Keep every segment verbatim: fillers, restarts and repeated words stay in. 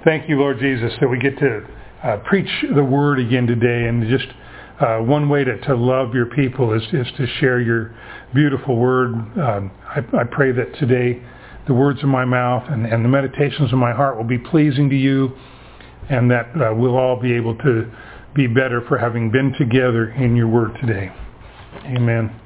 Thank you, Lord Jesus, that we get to uh, preach the word again today. And just uh, one way to, to love your people is, is to share your beautiful word. Um, I, I pray that today the words of my mouth and, and the meditations of my heart will be pleasing to you, and that uh, we'll all be able to be better for having been together in your word today. Amen.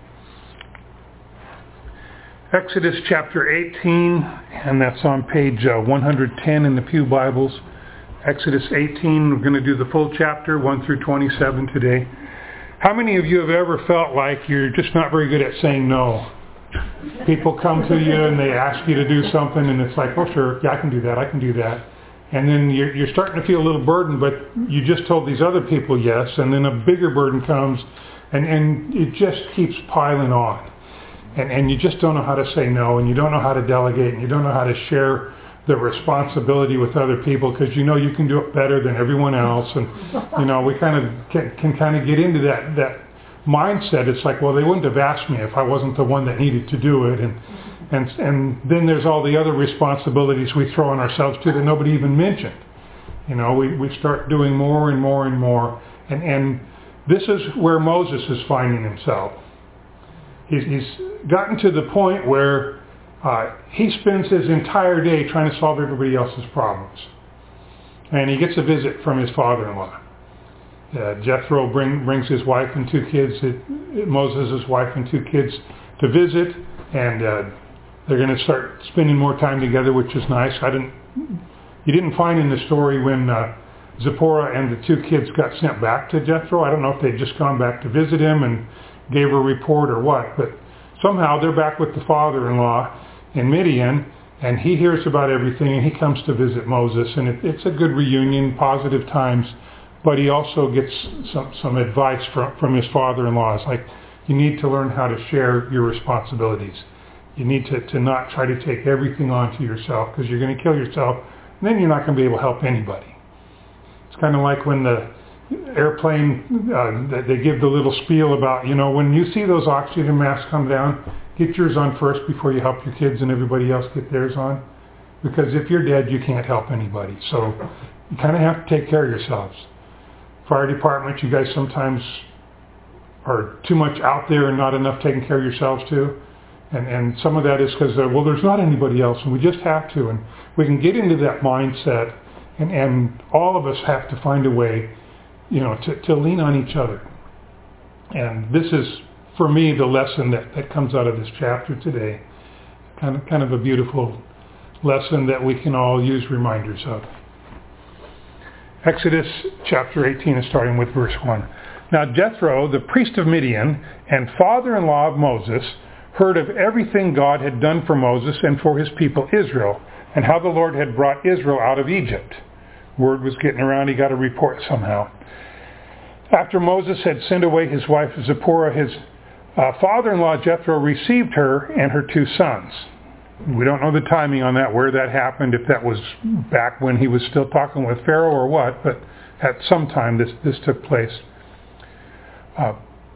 Exodus chapter eighteen, and that's on page uh, one hundred ten in the Pew Bibles. Exodus eighteen, we're going to do the full chapter, one through twenty-seven today. How many of you have ever felt like you're just not very good at saying no? People come to you and they ask you to do something, and it's like, oh sure, yeah, I can do that, I can do that. And then you're, you're starting to feel a little burdened, but you just told these other people yes, and then a bigger burden comes, and, and it just keeps piling on. And, and you just don't know how to say no, and you don't know how to delegate, and you don't know how to share the responsibility with other people, because you know you can do it better than everyone else. And you know, we kind of can, can kind of get into that that mindset. It's like, well, they wouldn't have asked me if I wasn't the one that needed to do it. And and and then there's all the other responsibilities we throw on ourselves too that nobody even mentioned. You know, we, we start doing more and more and more. And, and this is where Moses is finding himself. He's, he's gotten to the point where uh, he spends his entire day trying to solve everybody else's problems. And he gets a visit from his father-in-law. Uh, Jethro bring, brings his wife and two kids, uh, Moses' wife and two kids, to visit, and uh, they're going to start spending more time together, which is nice. I didn't, you didn't find in the story when uh, Zipporah and the two kids got sent back to Jethro. I don't know if they'd just gone back to visit him and gave a report or what, but somehow they're back with the father-in-law in Midian, and he hears about everything, and he comes to visit Moses, and it, it's a good reunion, positive times, but he also gets some, some advice from, from his father-in-law. It's like, you need to learn how to share your responsibilities. You need to, to not try to take everything onto yourself, because you're going to kill yourself, and then you're not going to be able to help anybody. It's kind of like when the airplane, uh, they give the little spiel about, you know, when you see those oxygen masks come down, get yours on first before you help your kids and everybody else get theirs on. Because if you're dead, you can't help anybody. So you kind of have to take care of yourselves. Fire department, you guys sometimes are too much out there and not enough taking care of yourselves too. And, and some of that is because, uh, well, there's not anybody else and we just have to. And we can get into that mindset, and, and all of us have to find a way, you know, to, to lean on each other. And this is, for me, the lesson that, that comes out of this chapter today. Kind of, kind of a beautiful lesson that we can all use reminders of. Exodus chapter eighteen is starting with verse one. Now Jethro, the priest of Midian and father-in-law of Moses, heard of everything God had done for Moses and for his people Israel, and how the Lord had brought Israel out of Egypt. Word was getting around, he got a report somehow. After Moses had sent away his wife Zipporah, his uh, father-in-law Jethro received her and her two sons. We don't know the timing on that, where that happened, if that was back when he was still talking with Pharaoh or what, but at some time this, this took place. Uh,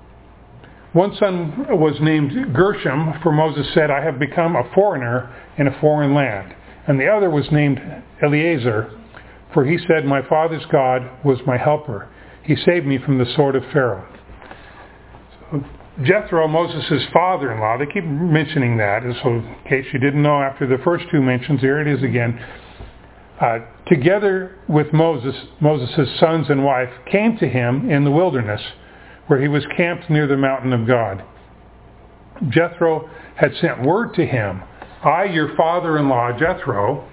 one son was named Gershom, for Moses said, I have become a foreigner in a foreign land. And the other was named Eleazar, for he said, my father's God was my helper. He saved me from the sword of Pharaoh. So Jethro, Moses' father-in-law, they keep mentioning that, so in case you didn't know after the first two mentions, here it is again. Uh, together with Moses, Moses' sons and wife came to him in the wilderness, where he was camped near the mountain of God. Jethro had sent word to him, I, your father-in-law, Jethro,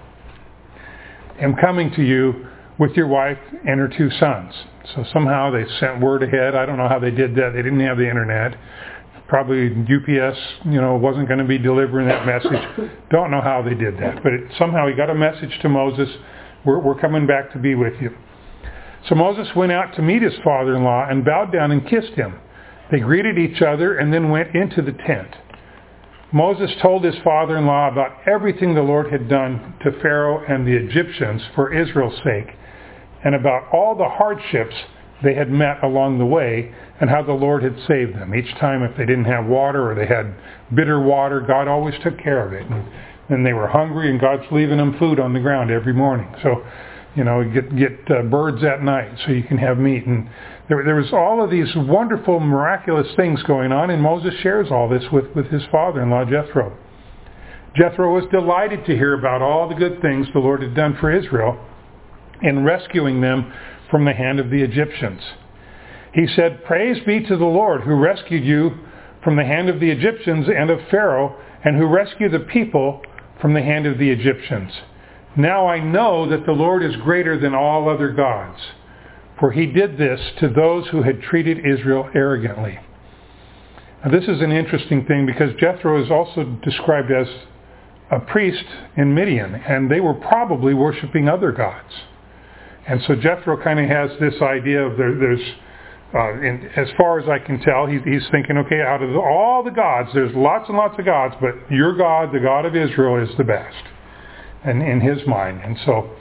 am coming to you with your wife and her two sons. So somehow they sent word ahead. I don't know how they did that. They didn't have the internet. Probably U P S, you know, wasn't going to be delivering that message. Don't know how they did that. But it, somehow he got a message to Moses, we're, we're coming back to be with you. So Moses went out to meet his father-in-law and bowed down and kissed him. They greeted each other and then went into the tent. Moses told his father-in-law about everything the Lord had done to Pharaoh and the Egyptians for Israel's sake, and about all the hardships they had met along the way, and how the Lord had saved them. Each time if they didn't have water or they had bitter water, God always took care of it. And then they were hungry, and God's leaving them food on the ground every morning. So You know, get get uh, birds at night so you can have meat. And there, there was all of these wonderful, miraculous things going on, and Moses shares all this with, with his father-in-law, Jethro. Jethro was delighted to hear about all the good things the Lord had done for Israel in rescuing them from the hand of the Egyptians. He said, "Praise be to the Lord who rescued you from the hand of the Egyptians and of Pharaoh, and who rescued the people from the hand of the Egyptians. Now I know that the Lord is greater than all other gods, for he did this to those who had treated Israel arrogantly." Now this is an interesting thing because Jethro is also described as a priest in Midian, and they were probably worshiping other gods. And so Jethro kind of has this idea of there, there's, uh, in, as far as I can tell, he, he's thinking, okay, out of all the gods, there's lots and lots of gods, but your God, the God of Israel, is the best, and in his mind. And so,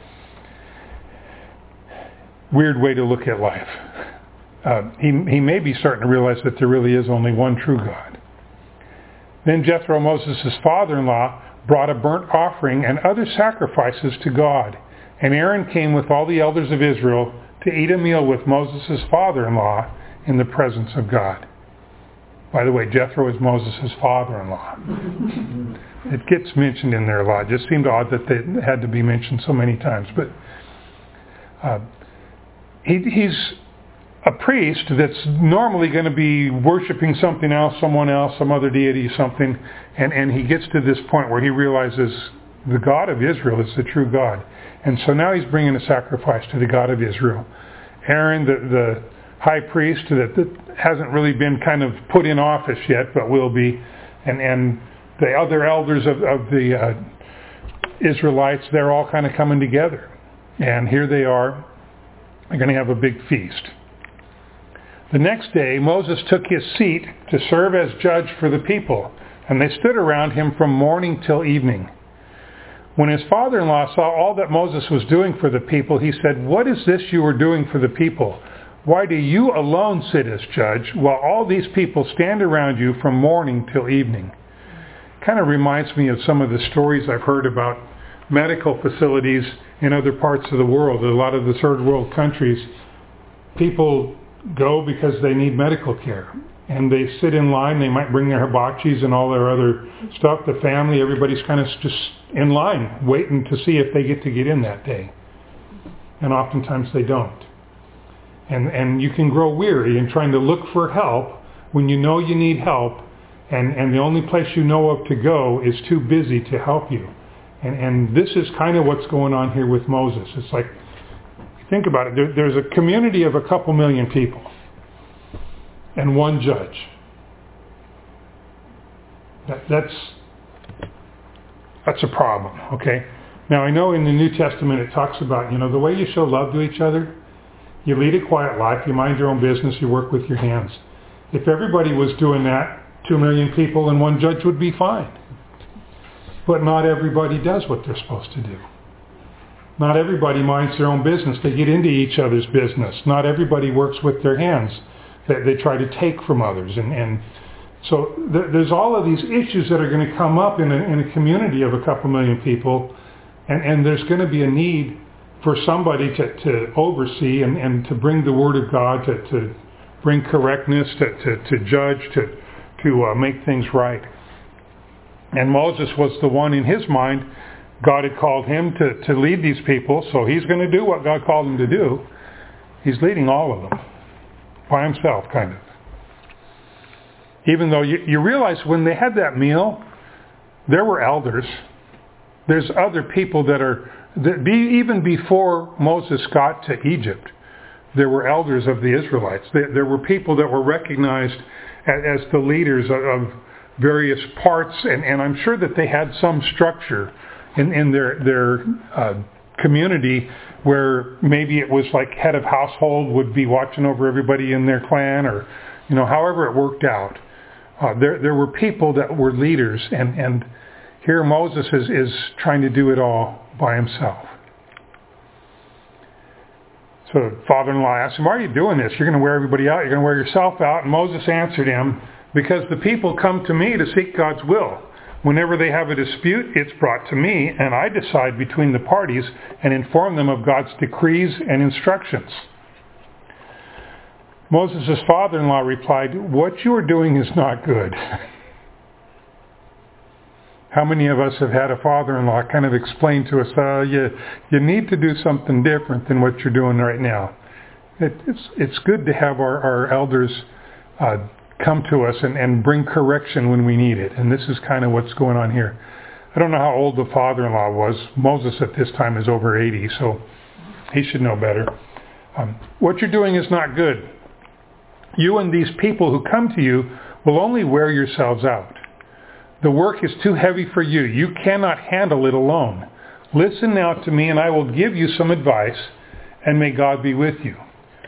weird way to look at life. Uh, he, he may be starting to realize that there really is only one true God. Then Jethro, Moses' father-in-law, brought a burnt offering and other sacrifices to God. And Aaron came with all the elders of Israel to eat a meal with Moses' father-in-law in the presence of God. By the way, Jethro is Moses' father-in-law. It gets mentioned in there a lot. It just seemed odd that they had to be mentioned so many times. But uh, he, he's a priest that's normally going to be worshiping something else, someone else, some other deity, something, and, and he gets to this point where he realizes the God of Israel is the true God. And so now he's bringing a sacrifice to the God of Israel. Aaron, the, the high priest that, that hasn't really been kind of put in office yet, but will be, and, and the other elders of, of the uh, Israelites, they're all kind of coming together. And here they are. They're going to have a big feast. The next day, Moses took his seat to serve as judge for the people, and they stood around him from morning till evening. When his father-in-law saw all that Moses was doing for the people, he said, "What is this you are doing for the people? Why do you alone sit as judge, while all these people stand around you from morning till evening?" Kind of reminds me of some of the stories I've heard about medical facilities in other parts of the world. A lot of the third world countries, people go because they need medical care. And they sit in line. They might bring their hibachis and all their other stuff. The family, everybody's kind of just in line, waiting to see if they get to get in that day. And oftentimes they don't. And and you can grow weary in trying to look for help when you know you need help, and, and the only place you know of to go is too busy to help you. And and this is kind of what's going on here with Moses. It's like, think about it. There, there's a community of a couple million people and one judge. That, that's that's a problem, okay? Now, I know in the New Testament it talks about, you know, the way you show love to each other, you lead a quiet life, you mind your own business, you work with your hands. If everybody was doing that, two million people and one judge would be fine. But not everybody does what they're supposed to do. Not everybody minds their own business. They get into each other's business. Not everybody works with their hands. They, they try to take from others. And, and so th- there's all of these issues that are going to come up in a, in a community of a couple million people. And, and there's going to be a need for somebody to, to oversee and, and to bring the Word of God, to, to bring correctness, to, to, to judge, to, to uh, make things right. And Moses was the one in his mind. God had called him to, to lead these people, so he's going to do what God called him to do. He's leading all of them by himself, kind of. Even though you, you realize when they had that meal, there were elders. There's other people that are, that be, even before Moses got to Egypt, there were elders of the Israelites. There, there were people that were recognized as, as the leaders of, of various parts, and, and I'm sure that they had some structure in, in their, their uh, community where maybe it was like head of household would be watching over everybody in their clan, or, you know, however it worked out. Uh, there, there were people that were leaders, and, and here Moses is, is trying to do it all by himself. So father-in-law asked him, "Why are you doing this? You're going to wear everybody out. You're going to wear yourself out." And Moses answered him, "Because the people come to me to seek God's will. Whenever they have a dispute, it's brought to me, and I decide between the parties and inform them of God's decrees and instructions." Moses' father-in-law replied, "What you are doing is not good." How many of us have had a father-in-law kind of explain to us, uh, you, you need to do something different than what you're doing right now? It, it's, it's good to have our, our elders uh, come to us and, and bring correction when we need it. And this is kind of what's going on here. I don't know how old the father-in-law was. Moses at this time is over eighty, so he should know better. Um, what you're doing is not good. You and these people who come to you will only wear yourselves out. The work is too heavy for you. You cannot handle it alone. Listen now to me, and I will give you some advice, and may God be with you.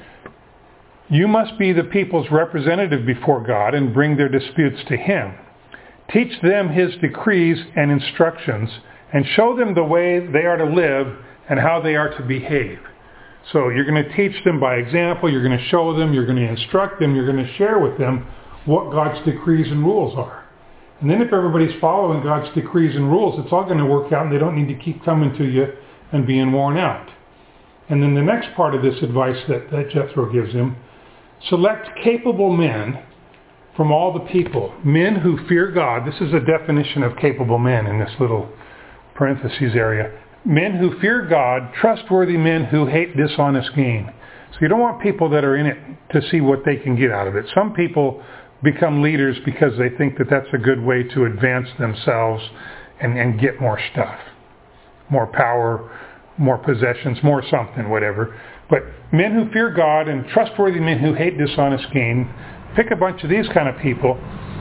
You must be the people's representative before God and bring their disputes to Him. Teach them His decrees and instructions, and show them the way they are to live and how they are to behave. So you're going to teach them by example, you're going to show them, you're going to instruct them, you're going to share with them what God's decrees and rules are. And then if everybody's following God's decrees and rules, it's all going to work out and they don't need to keep coming to you and being worn out. And then the next part of this advice that, that Jethro gives him, select capable men from all the people, men who fear God. This is a definition of capable men in this little parentheses area. Men who fear God, trustworthy men who hate dishonest gain. So you don't want people that are in it to see what they can get out of it. Some people become leaders because they think that that's a good way to advance themselves and, and get more stuff. More power, more possessions, more something, whatever. But men who fear God and trustworthy men who hate dishonest gain, pick a bunch of these kind of people,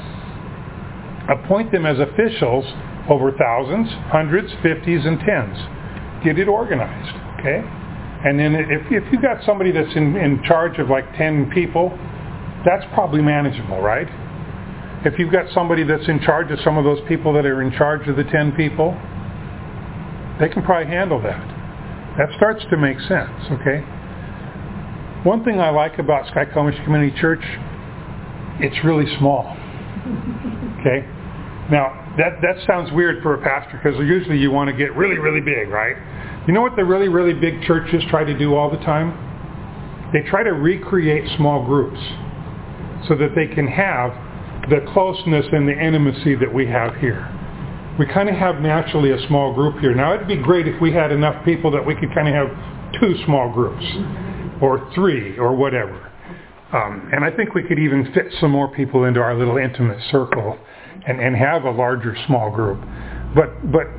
appoint them as officials over thousands, hundreds, fifties, and tens. Get it organized, okay? And then if, if you've got somebody that's in, in charge of like ten people, that's probably manageable, right? If you've got somebody that's in charge of some of those people that are in charge of the ten people, they can probably handle that. That starts to make sense, okay? One thing I like about Skycomish Community Church, it's really small, okay? Now, that, that sounds weird for a pastor because usually you want to get really, really big, right? You know what the really, really big churches try to do all the time? They try to recreate small groups so that they can have the closeness and the intimacy that we have here. We kind of have naturally a small group here. Now, it'd be great if we had enough people that we could kind of have two small groups or three or whatever. Um, and I think we could even fit some more people into our little intimate circle and, and have a larger small group. But, but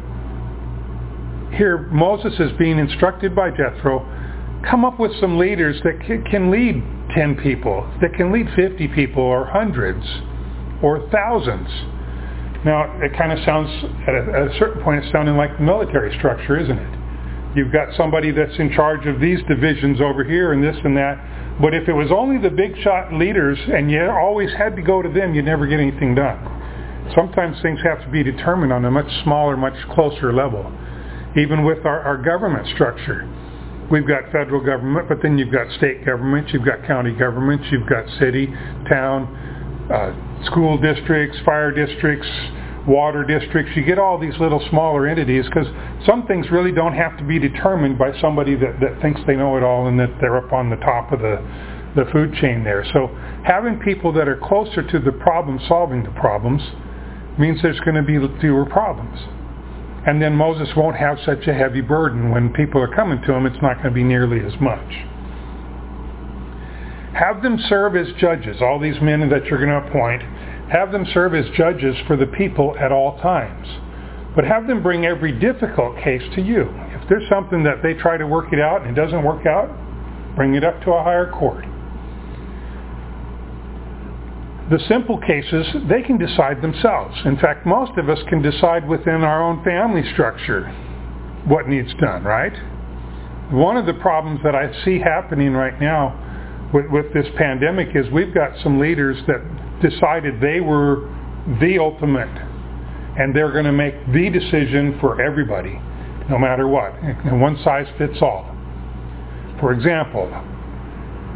here Moses is being instructed by Jethro, come up with some leaders that can lead ten people, that can lead fifty people or hundreds or thousands. Now, it kind of sounds, at a, at a certain point, it's sounding like the military structure, isn't it? You've got somebody that's in charge of these divisions over here and this and that. But if it was only the big shot leaders and you always had to go to them, you'd never get anything done. Sometimes things have to be determined on a much smaller, much closer level. Even with our, our government structure. We've got federal government, but then you've got state governments, you've got county governments, you've got city, town, uh, school districts, fire districts, water districts. You get all these little smaller entities because some things really don't have to be determined by somebody that, that thinks they know it all and that they're up on the top of the, the food chain there. So having people that are closer to the problem, solving the problems, means there's going to be fewer problems. And then Moses won't have such a heavy burden. When people are coming to him, it's not going to be nearly as much. Have them serve as judges. All these men that you're going to appoint, have them serve as judges for the people at all times. But have them bring every difficult case to you. If there's something that they try to work it out and it doesn't work out, bring it up to a higher court. The simple cases, they can decide themselves. In fact, most of us can decide within our own family structure what needs done, right? One of the problems that I see happening right now with, with this pandemic is we've got some leaders that decided they were the ultimate and they're going to make the decision for everybody, no matter what. And one size fits all. For example,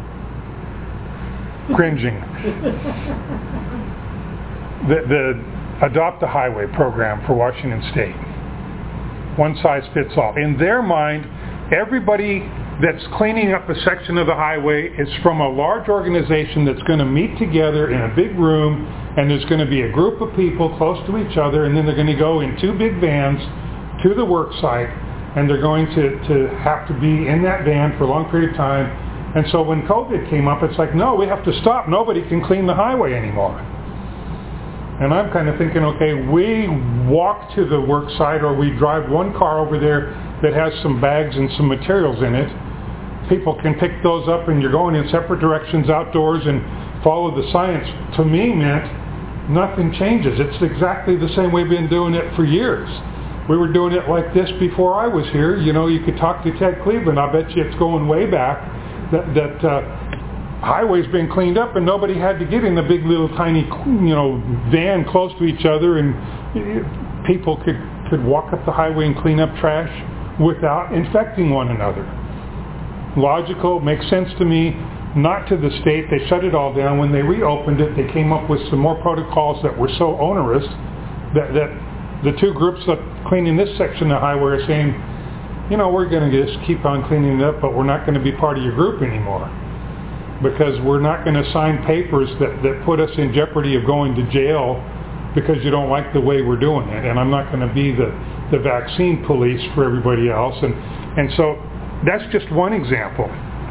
cringing. The, the adopt a highway program for Washington State. One size fits all. In their mind, everybody that's cleaning up a section of the highway is from a large organization that's going to meet together in a big room, and there's going to be a group of people close to each other, and then they're going to go in two big vans to the work site, and they're going to, to have to be in that van for a long period of time. And so when COVID came up, it's like, no, we have to stop. Nobody can clean the highway anymore. And I'm kind of thinking, okay, we walk to the work site, or we drive one car over there that has some bags and some materials in it. People can pick those up, and you're going in separate directions outdoors and follow the science. To me meant nothing changes. It's exactly the same way we've been doing it for years. We were doing it like this before I was here. You know, you could talk to Ted Cleveland. I bet you it's going way back that, that uh, highways been cleaned up, and nobody had to get in the big little tiny, you know, van close to each other, and people could, could walk up the highway and clean up trash without infecting one another. Logical, makes sense to me. Not to the state. They shut it all down. When they reopened it, they came up with some more protocols that were so onerous that, that the two groups that cleaning this section of the highway are saying, you know, we're going to just keep on cleaning it up, but we're not going to be part of your group anymore, because we're not going to sign papers that, that put us in jeopardy of going to jail because you don't like the way we're doing it. And I'm not going to be the, the vaccine police for everybody else. And, and so that's just one example.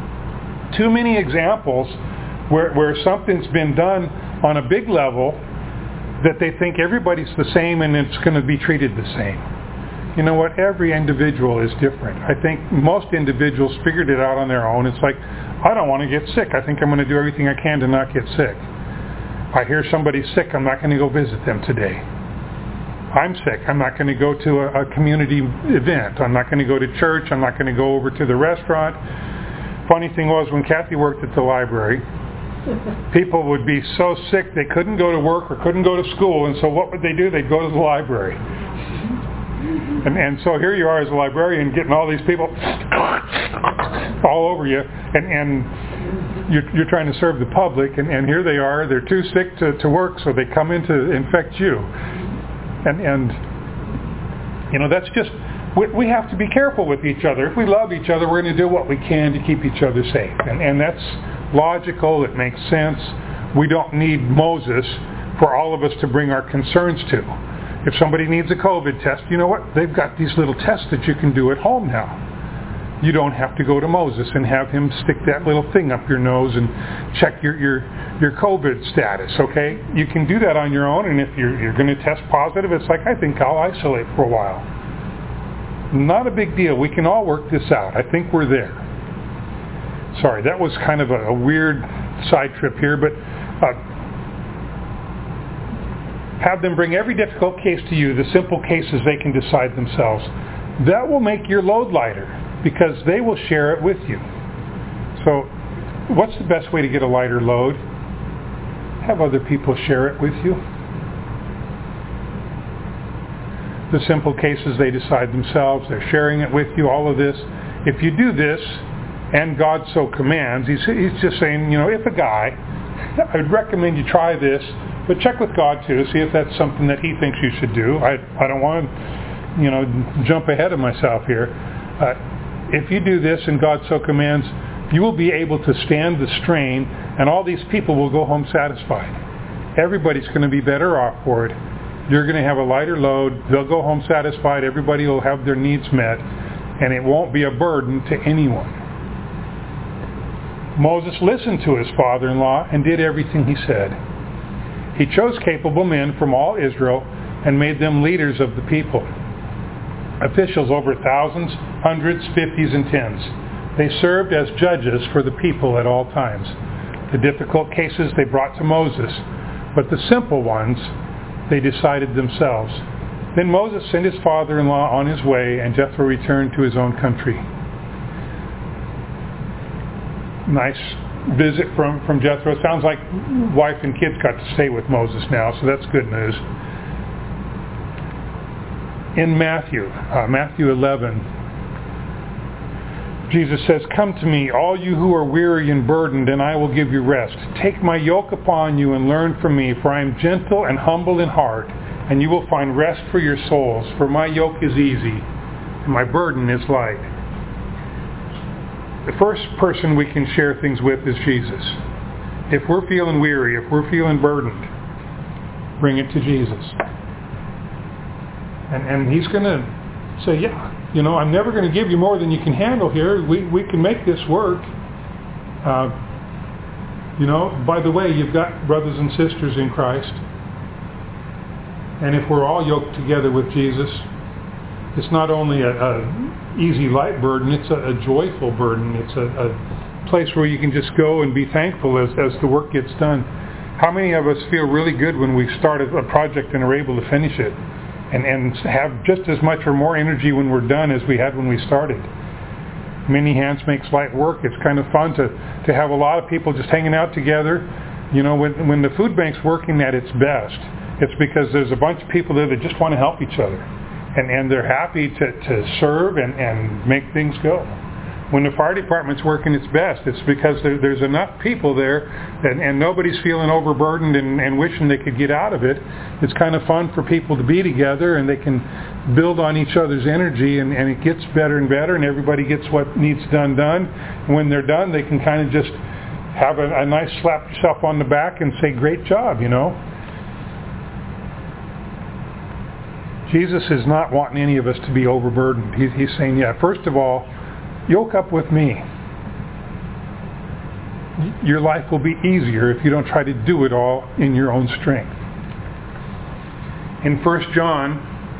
Too many examples where, where something's been done on a big level that they think everybody's the same and it's going to be treated the same. You know what? Every individual is different. I think most individuals figured it out on their own. It's like, I don't want to get sick. I think I'm going to do everything I can to not get sick. I hear somebody's sick. I'm not going to go visit them today. I'm sick. I'm not going to go to a, a community event. I'm not going to go to church. I'm not going to go over to the restaurant. Funny thing was, when Kathy worked at the library, people would be so sick they couldn't go to work or couldn't go to school, and so what would they do? They'd go to the library. And, and so here you are as a librarian getting all these people all over you, and, and you're, you're trying to serve the public, and, and here they are, they're too sick to, to work, so they come in to infect you. And, and you know, that's just, we, we have to be careful with each other. If we love each other, we're going to do what we can to keep each other safe. And, and that's logical, it makes sense. We don't need Moses for all of us to bring our concerns to. If somebody needs a COVID test, you know what? They've got these little tests that you can do at home now. You don't have to go to Moses and have him stick that little thing up your nose and check your your, your COVID status, okay? You can do that on your own, and if you're, you're going to test positive, it's like, I think I'll isolate for a while. Not a big deal. We can all work this out. I think we're there. Sorry, that was kind of a, a weird side trip here, but uh, have them bring every difficult case to you, the simple cases they can decide themselves. That will make your load lighter, because they will share it with you. So what's the best way to get a lighter load? Have other people share it with you. The simple cases they decide themselves, they're sharing it with you, all of this. If you do this, and God so commands, he's, he's just saying, you know, if a guy, I would recommend you try this, but check with God too, see if that's something that he thinks you should do. I, I don't want to, you know, jump ahead of myself here. Uh, if you do this and God so commands, you will be able to stand the strain, and all these people will go home satisfied. Everybody's going to be better off for it. You're going to have a lighter load. They'll go home satisfied. Everybody will have their needs met, and it won't be a burden to anyone. Moses listened to his father-in-law and did everything he said. He chose capable men from all Israel and made them leaders of the people. Officials over thousands, hundreds, fifties, and tens. They served as judges for the people at all times. The difficult cases they brought to Moses, but the simple ones they decided themselves. Then Moses sent his father-in-law on his way, and Jethro returned to his own country. Nice visit from, from Jethro. Sounds like wife and kids got to stay with Moses now, so that's good news. In Matthew, uh, Matthew eleven, Jesus says, "Come to me, all you who are weary and burdened, and I will give you rest. Take my yoke upon you and learn from me, for I am gentle and humble in heart, and you will find rest for your souls. For my yoke is easy, and my burden is light. The first person we can share things with is Jesus. If we're feeling weary, if we're feeling burdened, bring it to Jesus. And, and He's going to say, yeah, you know, I'm never going to give you more than you can handle here. We, we can make this work. Uh, you know, by the way, you've got brothers and sisters in Christ. And if we're all yoked together with Jesus, it's not only a, a easy, light burden, it's a, a joyful burden. It's a, a place where you can just go and be thankful as, as the work gets done. How many of us feel really good when we start a project and are able to finish it? And, and have just as much or more energy when we're done as we had when we started. Many hands makes light work. It's kind of fun to, to have a lot of people just hanging out together. You know, when, when the food bank's working at its best, it's because there's a bunch of people there that just want to help each other. And, and they're happy to, to serve and, and make things go. When the fire department's working its best, it's because there, there's enough people there and, and nobody's feeling overburdened and, and wishing they could get out of it. It's kind of fun for people to be together, and they can build on each other's energy, and, and it gets better and better, and everybody gets what needs done done. And when they're done, they can kind of just have a, a nice slap yourself on the back and say, great job, you know. Jesus is not wanting any of us to be overburdened. He, he's saying, yeah, first of all, yoke up with me. Your life will be easier if you don't try to do it all in your own strength. In First John,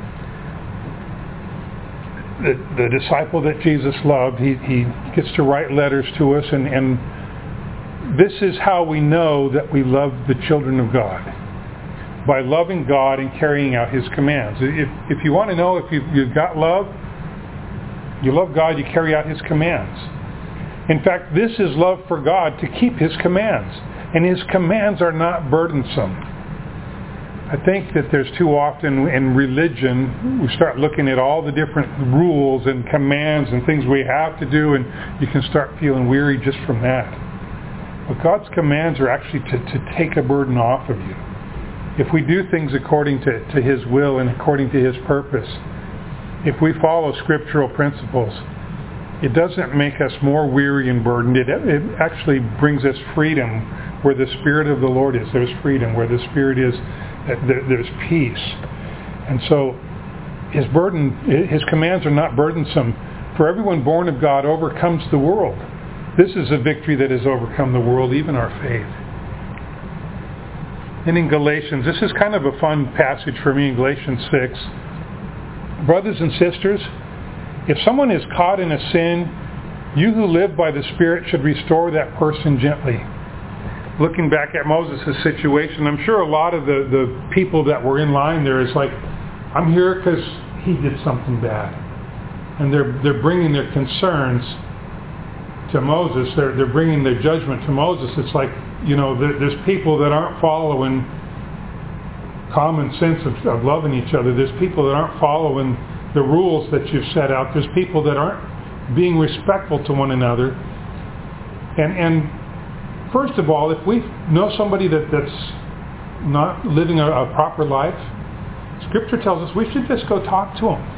the, the disciple that Jesus loved, he, he gets to write letters to us, and, and this is how we know that we love the children of God. By loving God and carrying out His commands. If, if you want to know if you've, you've got love, you love God, you carry out His commands. In fact, this is love for God, to keep His commands. And His commands are not burdensome. I think that there's too often in religion, we start looking at all the different rules and commands and things we have to do, and you can start feeling weary just from that. But God's commands are actually to, to take a burden off of you. If we do things according to, to His will and according to His purpose, if we follow scriptural principles, it doesn't make us more weary and burdened. It, it actually brings us freedom. Where the Spirit of the Lord is, there's freedom. Where the Spirit is, there, there's peace. And so His burden, His commands are not burdensome. For everyone born of God overcomes the world. This is a victory that has overcome the world, even our faith. And in Galatians, this is kind of a fun passage for me in Galatians six. Brothers and sisters, if someone is caught in a sin, you who live by the Spirit should restore that person gently. Looking back at Moses' situation, I'm sure a lot of the, the people that were in line there is like, I'm here because he did something bad. And they're they're bringing their concerns to Moses. They're, they're bringing their judgment to Moses. It's like, you know, there, there's people that aren't following common sense of, of loving each other. There's people that aren't following the rules that you've set out. There's people that aren't being respectful to one another. And and first of all, if we know somebody that, that's not living a, a proper life, Scripture tells us we should just go talk to them.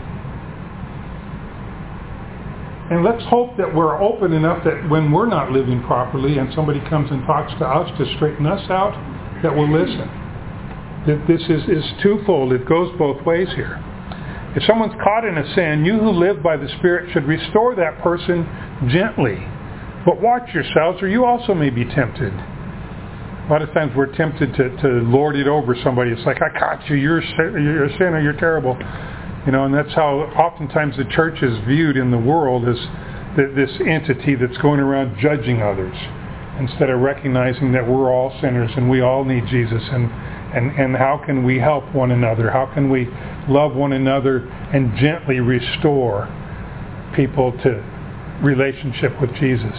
And let's hope that we're open enough that when we're not living properly and somebody comes and talks to us to straighten us out, that we'll listen. That this is, is twofold. It goes both ways here. If someone's caught in a sin, you who live by the Spirit should restore that person gently. But watch yourselves, or you also may be tempted. A lot of times we're tempted to, to lord it over somebody. It's like, I caught you, you're, you're a sinner, you're terrible. You know, and that's how oftentimes the church is viewed in the world, as this entity that's going around judging others, instead of recognizing that we're all sinners and we all need Jesus. And, and, and how can we help one another? How can we love one another and gently restore people to relationship with Jesus?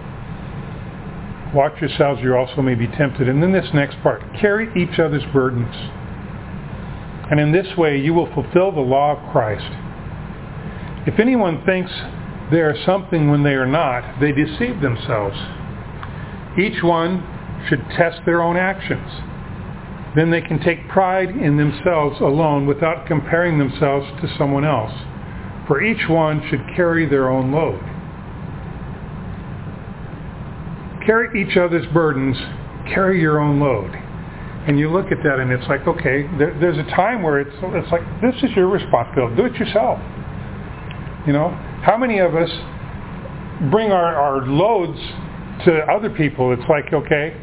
Watch yourselves, you also may be tempted. And then this next part, carry each other's burdens. And in this way you will fulfill the law of Christ. If anyone thinks they are something when they are not, they deceive themselves. Each one should test their own actions. then they can take pride in themselves alone without comparing themselves to someone else. For each one should carry their own load. Carry each other's burdens, carry your own load. And you look at that and it's like, okay, there, there's a time where it's it's like, this is your responsibility. Do it yourself. You know, how many of us bring our, our loads to other people? It's like, okay,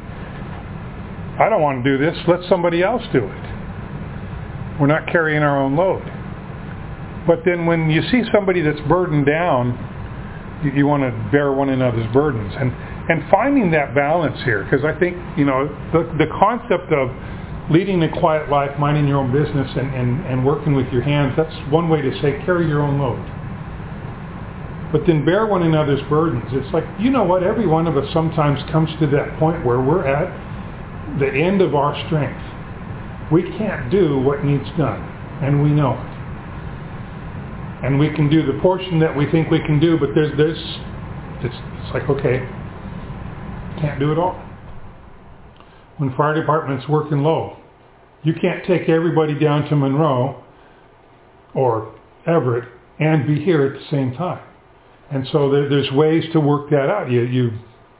I don't want to do this. Let somebody else do it. We're not carrying our own load. But then when you see somebody that's burdened down, you, you want to bear one another's burdens. And And finding that balance here, because I think, you know, the, the concept of leading a quiet life, minding your own business, and, and, and working with your hands, that's one way to say carry your own load. But then bear one another's burdens. It's like, you know what, every one of us sometimes comes to that point where we're at the end of our strength. We can't do what needs done, and we know it. And we can do the portion that we think we can do, but there's, there's it's, it's like, okay, can't do it all. When fire department's working low, you can't take everybody down to Monroe or Everett and be here at the same time. And so there, there's ways to work that out. You, you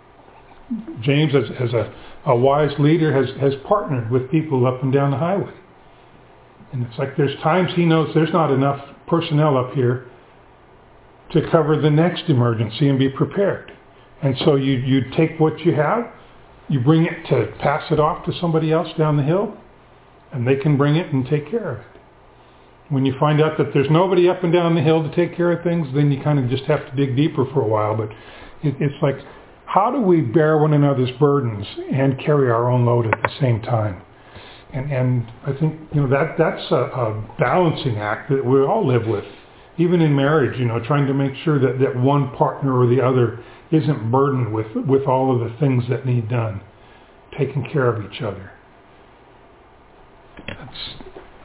James, as, as a, a wise leader, has, has partnered with people up and down the highway. And it's like there's times he knows there's not enough personnel up here to cover the next emergency and be prepared. And so you, you take what you have, you bring it to pass it off to somebody else down the hill, and they can bring it and take care of it. When you find out that there's nobody up and down the hill to take care of things, then you kind of just have to dig deeper for a while. But it, it's like, how do we bear one another's burdens and carry our own load at the same time? And, and I think, you know, that that's a, a balancing act that we all live with. Even in marriage, you know, trying to make sure that, that one partner or the other isn't burdened with, with all of the things that need done, taking care of each other. That's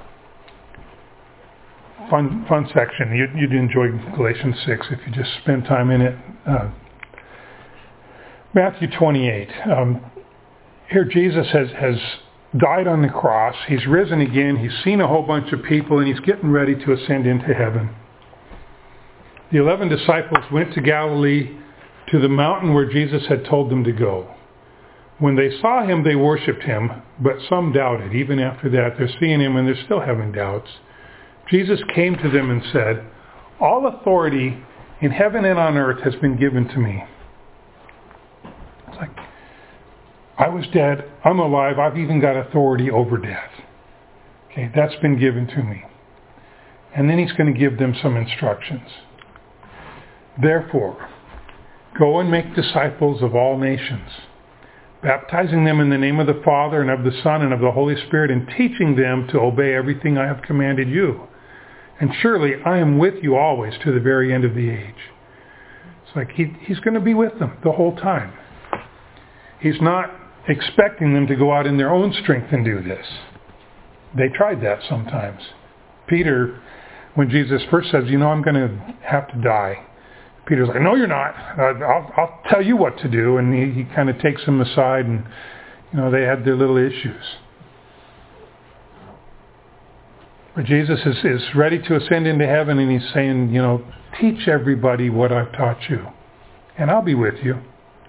fun fun section. You'd, you'd enjoy Galatians six if you just spend time in it. Uh, Matthew twenty-eight. Um, here Jesus has, has died on the cross. He's risen again. He's seen a whole bunch of people, and he's getting ready to ascend into heaven. The eleven disciples went to Galilee, to the mountain where Jesus had told them to go. When they saw him, they worshipped him, but some doubted. Even after that, they're seeing him and they're still having doubts. Jesus came to them and said, "All authority in heaven and on earth has been given to me." It's like, I was dead, I'm alive, I've even got authority over death. Okay, that's been given to me. And then he's going to give them some instructions. Therefore, go and make disciples of all nations, baptizing them in the name of the Father and of the Son and of the Holy Spirit, and teaching them to obey everything I have commanded you. And surely I am with you always to the very end of the age. It's like he, he's going to be with them the whole time. He's not expecting them to go out in their own strength and do this. They tried that sometimes. Peter, when Jesus first says, you know, I'm going to have to die, Peter's like, no, you're not. Uh, I'll, I'll tell you what to do. And he, he kind of takes him aside, and, you know, they had their little issues. But Jesus is, is ready to ascend into heaven, and he's saying, you know, teach everybody what I've taught you, and I'll be with you.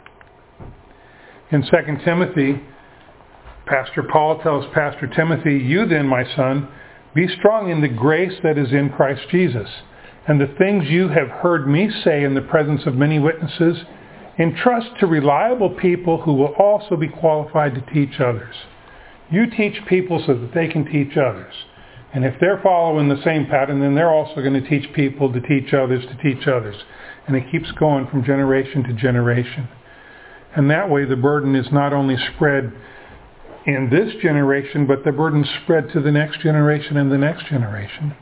In Second Timothy, Pastor Paul tells Pastor Timothy, you then, my son, be strong in the grace that is in Christ Jesus. And the things you have heard me say in the presence of many witnesses, entrust to reliable people who will also be qualified to teach others. You teach people so that they can teach others. And if they're following the same pattern, then they're also going to teach people to teach others to teach others. And it keeps going from generation to generation. And that way the burden is not only spread in this generation, but the burden is spread to the next generation and the next generation.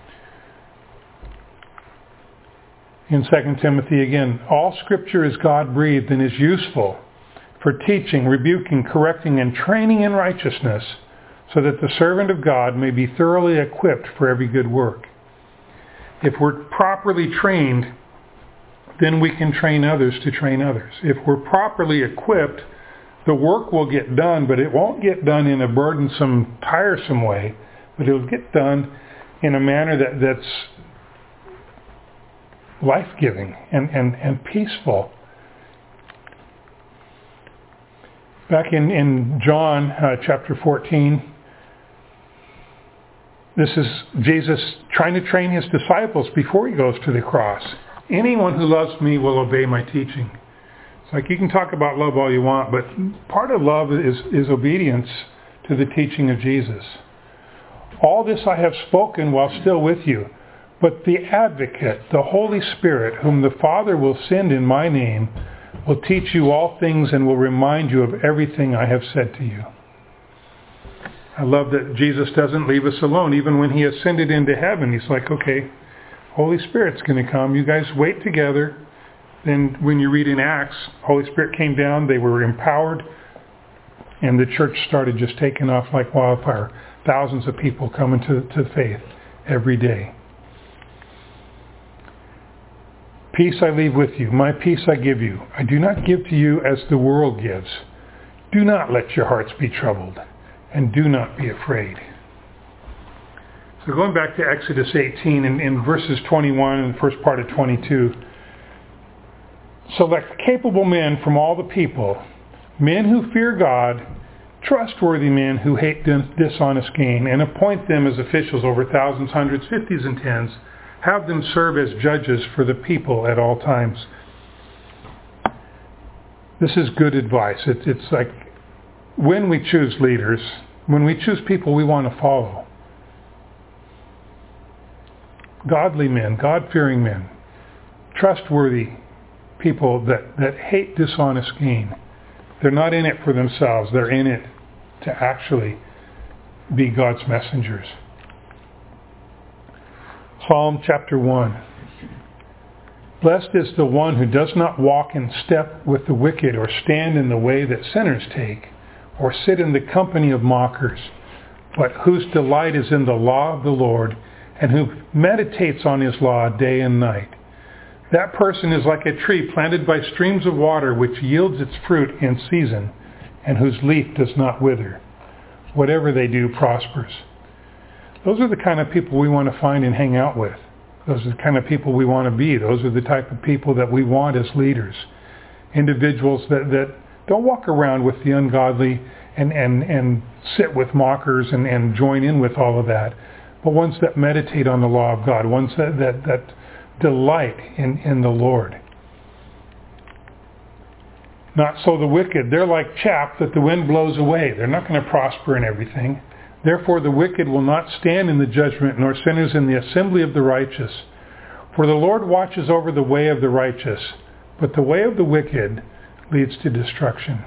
In Second Timothy again, all Scripture is God-breathed and is useful for teaching, rebuking, correcting, and training in righteousness, so that the servant of God may be thoroughly equipped for every good work. If we're properly trained, then we can train others to train others. If we're properly equipped, The work will get done, but it won't get done in a burdensome, tiresome way, but it will get done in a manner that, that's life-giving and, and, and peaceful. Back in, in John uh, chapter fourteen, this is Jesus trying to train his disciples before he goes to the cross. Anyone who loves me will obey my teaching. It's like you can talk about love all you want, but part of love is, is obedience to the teaching of Jesus. All this I have spoken while still with you, but the Advocate, the Holy Spirit, whom the Father will send in my name, will teach you all things and will remind you of everything I have said to you. I love that Jesus doesn't leave us alone. Even when he ascended into heaven, he's like, okay, Holy Spirit's going to come. You guys wait together. Then when you read in Acts, Holy Spirit came down, they were empowered, and the church started just taking off like wildfire. Thousands of people coming to, to faith every day. Peace I leave with you. My peace I give you. I do not give to you as the world gives. Do not let your hearts be troubled, and do not be afraid. So going back to Exodus eighteen, in, in verses twenty-one and the first part of twenty-two, select capable men from all the people, men who fear God, trustworthy men who hate dishonest gain, and appoint them as officials over thousands, hundreds, fifties, and tens. Have them serve as judges for the people at all times. This is good advice. It, it's like when we choose leaders, when we choose people we want to follow, godly men, God-fearing men, trustworthy people that, that hate dishonest gain. They're not in it for themselves. They're in it to actually be God's messengers. Psalm chapter one. Blessed is the one who does not walk in step with the wicked, or stand in the way that sinners take, or sit in the company of mockers, but whose delight is in the law of the Lord, and who meditates on his law day and night. That person is like a tree planted by streams of water, which yields its fruit in season, and whose leaf does not wither. Whatever they do prospers. Those are the kind of people we want to find and hang out with. Those are the kind of people we want to be. Those are the type of people that we want as leaders. Individuals that, that don't walk around with the ungodly and, and, and sit with mockers and, and join in with all of that, but ones that meditate on the law of God, ones that, that, that delight in, in the Lord. Not so the wicked. They're like chaff that the wind blows away. They're not going to prosper in everything. Therefore the wicked will not stand in the judgment, nor sinners in the assembly of the righteous. For the Lord watches over the way of the righteous, but the way of the wicked leads to destruction.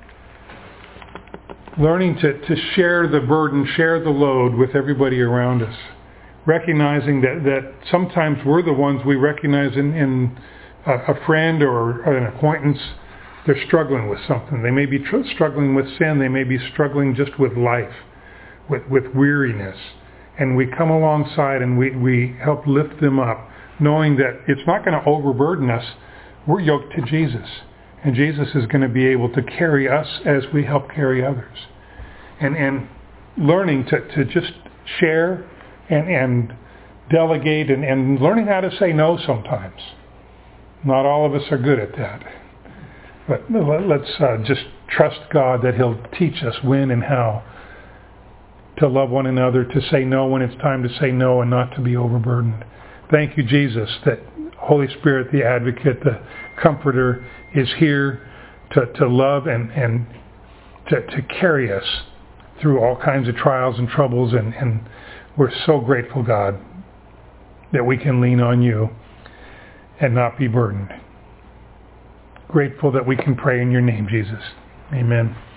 Learning to, to share the burden, share the load with everybody around us. Recognizing that, that sometimes we're the ones we recognize in, in a, a friend or an acquaintance. They're struggling with something. They may be tr- struggling with sin. They may be struggling just with life. With, with weariness, and we come alongside and we, we help lift them up, knowing that it's not going to overburden us. We're yoked to Jesus, and Jesus is going to be able to carry us as we help carry others. And and learning to, to just share and, and delegate and, and learning how to say no sometimes. Not all of us are good at that. But let's uh, just trust God that he'll teach us when and how to love one another, to say no when it's time to say no, and not to be overburdened. Thank you, Jesus, that Holy Spirit, the Advocate, the Comforter, is here to, to love and, and to, to carry us through all kinds of trials and troubles. And, and we're so grateful, God, that we can lean on you and not be burdened. Grateful that we can pray in your name, Jesus. Amen.